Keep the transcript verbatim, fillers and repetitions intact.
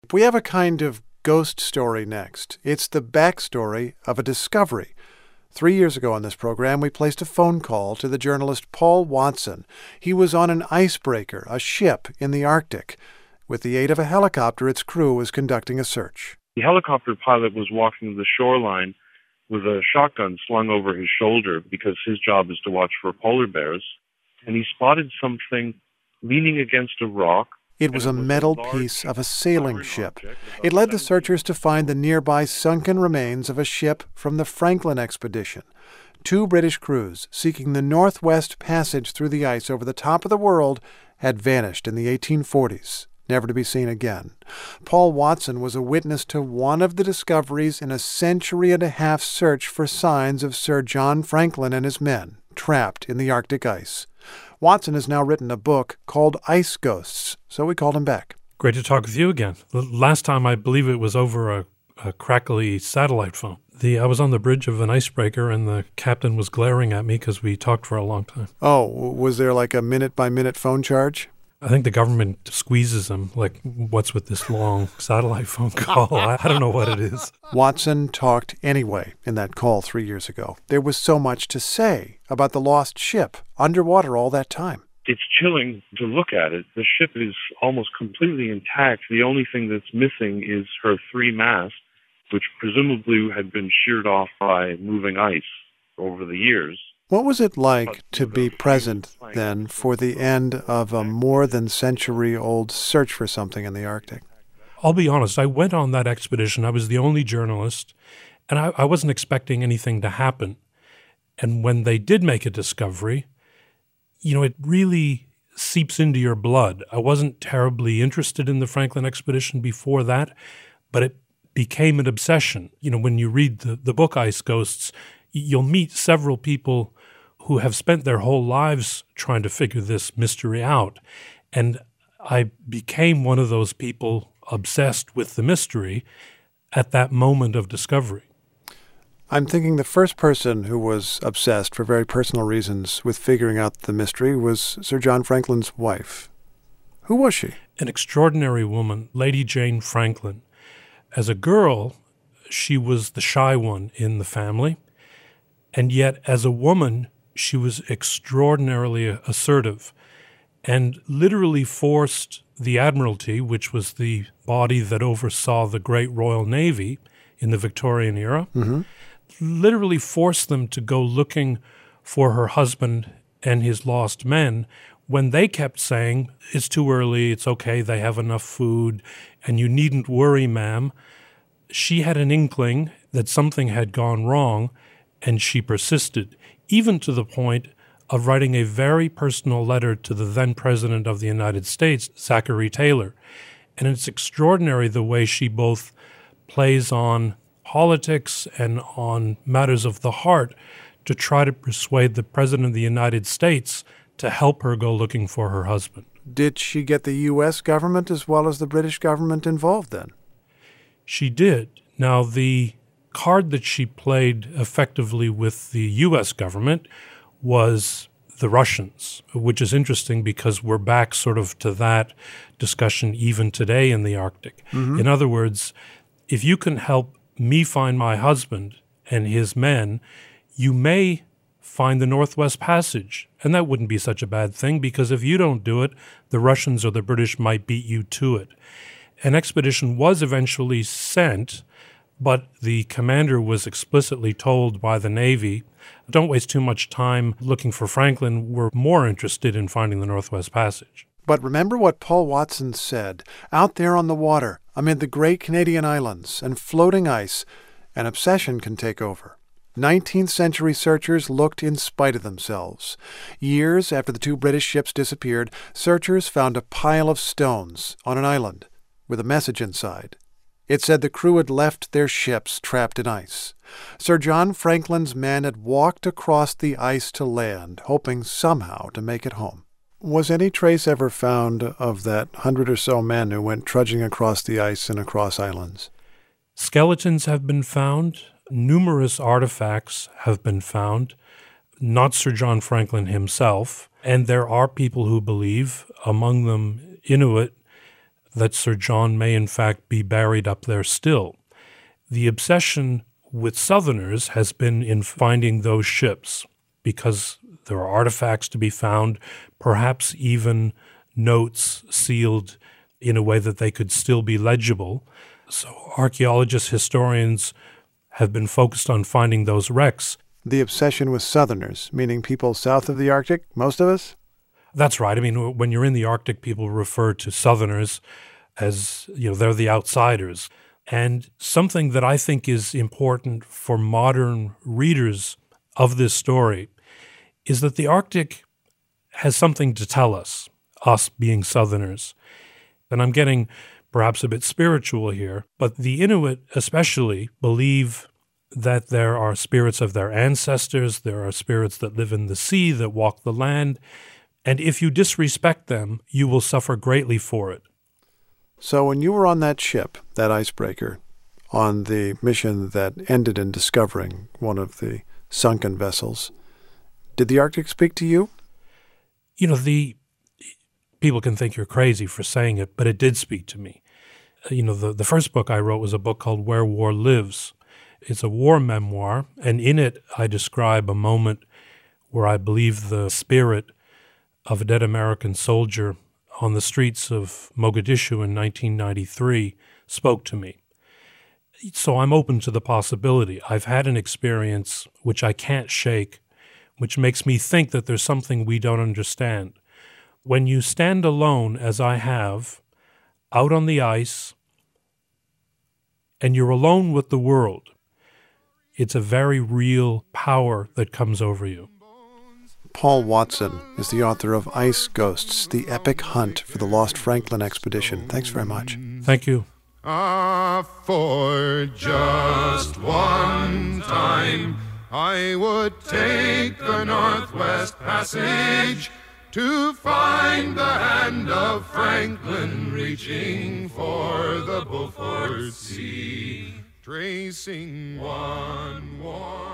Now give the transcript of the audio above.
We have a kind of ghost story next. It's the backstory of a discovery. Three years ago on this program, we placed a phone call to the journalist Paul Watson. He was on an icebreaker, a ship in the Arctic. With the aid of a helicopter, its crew was conducting a search. The helicopter pilot was walking the shoreline with a shotgun slung over his shoulder because his job is to watch for polar bears, and he spotted something leaning against a rock. It was a metal piece of a sailing ship. It led the searchers to find the nearby sunken remains of a ship from the Franklin expedition. Two British crews seeking the Northwest Passage through the ice over the top of the world had vanished in the eighteen forties, never to be seen again. Paul Watson was a witness to one of the discoveries in a century and a half search for signs of Sir John Franklin and his men trapped in the Arctic ice. Watson has now written a book called Ice Ghosts, so we called him back. Great to talk with you again. The last time, I believe it was over a, a crackly satellite phone. The I was on the bridge of an icebreaker, and the captain was glaring at me because we talked for a long time. Oh, was there like a minute-by-minute phone charge? I think the government squeezes them, like, what's with this long satellite phone call? I, I don't know what it is. Watson talked anyway in that call three years ago. There was so much to say about the lost ship underwater all that time. It's chilling to look at it. The ship is almost completely intact. The only thing that's missing is her three masts, which presumably had been sheared off by moving ice over the years. What was it like to be present, then, for the end of a more than century-old search for something in the Arctic? I'll be honest, I went on that expedition. I was the only journalist, and I, I wasn't expecting anything to happen. And when they did make a discovery, you know, it really seeps into your blood. I wasn't terribly interested in the Franklin expedition before that, but it became an obsession. You know, when you read the, the book Ice Ghosts, you'll meet several people who have spent their whole lives trying to figure this mystery out. And I became one of those people obsessed with the mystery at that moment of discovery. I'm thinking the first person who was obsessed for very personal reasons with figuring out the mystery was Sir John Franklin's wife. Who was she? An extraordinary woman, Lady Jane Franklin. As a girl, she was the shy one in the family. And yet, as a woman, she was extraordinarily assertive and literally forced the Admiralty, which was the body that oversaw the Great Royal Navy in the Victorian era, mm-hmm. literally forced them to go looking for her husband and his lost men when they kept saying, it's too early, it's okay, they have enough food, and you needn't worry, ma'am. She had an inkling that something had gone wrong, and she persisted, even to the point of writing a very personal letter to the then President of the United States, Zachary Taylor. And it's extraordinary the way she both plays on politics and on matters of the heart to try to persuade the President of the United States to help her go looking for her husband. Did she get the U S government as well as the British government involved then? She did. Now, the card that she played effectively with the U S government was the Russians, which is interesting because we're back sort of to that discussion even today in the Arctic. Mm-hmm. In other words, if you can help me find my husband and his men, you may find the Northwest Passage. And that wouldn't be such a bad thing because if you don't do it, the Russians or the British might beat you to it. An expedition was eventually sent, but the commander was explicitly told by the Navy, don't waste too much time looking for Franklin. We're more interested in finding the Northwest Passage. But remember what Paul Watson said. Out there on the water, amid the great Canadian islands and floating ice, an obsession can take over. nineteenth century searchers looked in spite of themselves. Years after the two British ships disappeared, searchers found a pile of stones on an island with a message inside. It said the crew had left their ships trapped in ice. Sir John Franklin's men had walked across the ice to land, hoping somehow to make it home. Was any trace ever found of that hundred or so men who went trudging across the ice and across islands? Skeletons have been found. Numerous artifacts have been found. Not Sir John Franklin himself. And there are people who believe, among them Inuit, that Sir John may in fact be buried up there still. The obsession with Southerners has been in finding those ships because there are artifacts to be found, perhaps even notes sealed in a way that they could still be legible. So archaeologists, historians have been focused on finding those wrecks. The obsession with Southerners, meaning people south of the Arctic, most of us? That's right. I mean, when you're in the Arctic, people refer to Southerners as, you know, they're the outsiders. And something that I think is important for modern readers of this story is that the Arctic has something to tell us, us being Southerners. And I'm getting perhaps a bit spiritual here, but the Inuit especially believe that there are spirits of their ancestors, there are spirits that live in the sea, that walk the land, and if you disrespect them, you will suffer greatly for it. So when you were on that ship, that icebreaker, on the mission that ended in discovering one of the sunken vessels, did the Arctic speak to you? You know, the people can think you're crazy for saying it, but it did speak to me. You know, the, the first book I wrote was a book called Where War Lives. It's a war memoir, and in it I describe a moment where I believe the spirit of a dead American soldier on the streets of Mogadishu in nineteen ninety-three spoke to me. So I'm open to the possibility. I've had an experience which I can't shake, which makes me think that there's something we don't understand. When you stand alone, as I have, out on the ice, and you're alone with the world, it's a very real power that comes over you. Paul Watson is the author of Ice Ghosts, the epic hunt for the lost Franklin expedition. Thanks very much. Thank you. Ah, for just one time, I would take the Northwest Passage to find the hand of Franklin reaching for the Beaufort Sea, tracing one warm